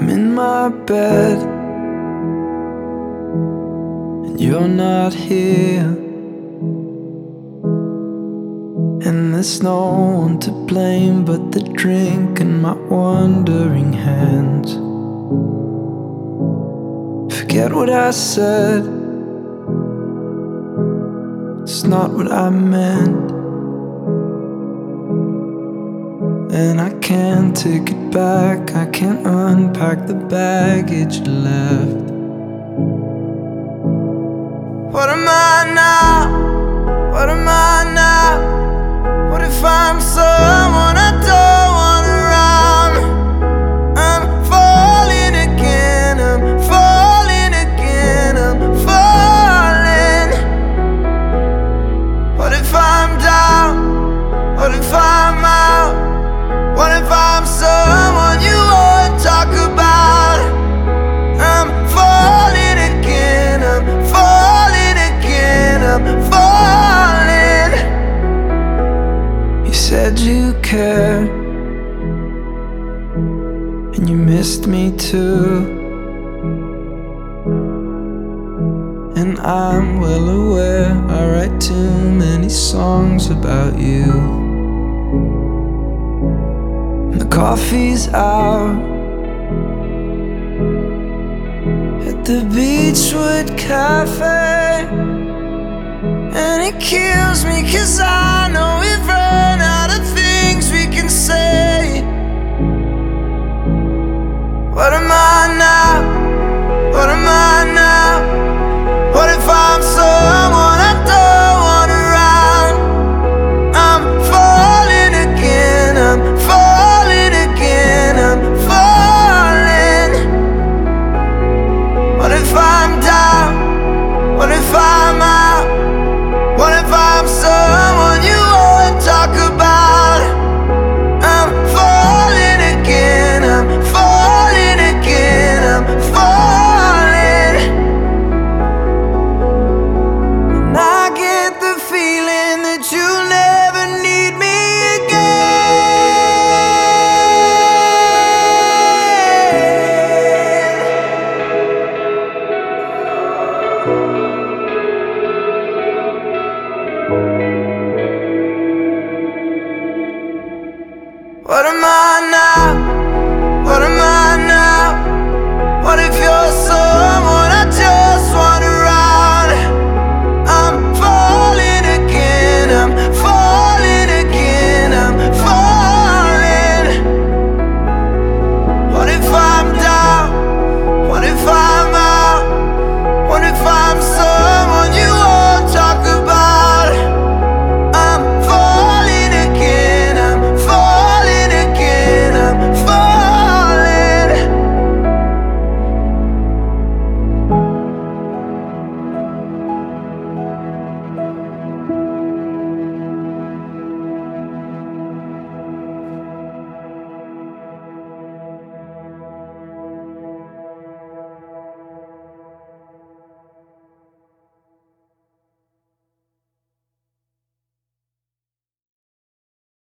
I'm in my bed and you're not here, and there's no one to blame but the drink and my wandering hands. Forget what I said, it's not what I meant, and I can't take it back. I can't unpack the baggage left. What am I now? What am I now? What if I'm someone I don't want around? I'm falling again, I'm falling again, I'm falling. What if I'm down? What if I'm out? What if I'm someone you won't talk about? I'm falling again, I'm falling again, I'm falling. You said you care, and you missed me too, and I'm well aware I write too many songs about you. The coffee's out at the Beachwood Cafe, and it kills me 'cause I know we've run out of things we can say. What am I now? What am I now? What if I'm someone I don't want around? I'm falling again, I'm falling again, I'm falling. What if I'm down? What if I'm out? What if I'm someone you won't talk about? I'm falling again, I'm falling again, I'm falling. And I get the feeling that you'll never need me again. What am I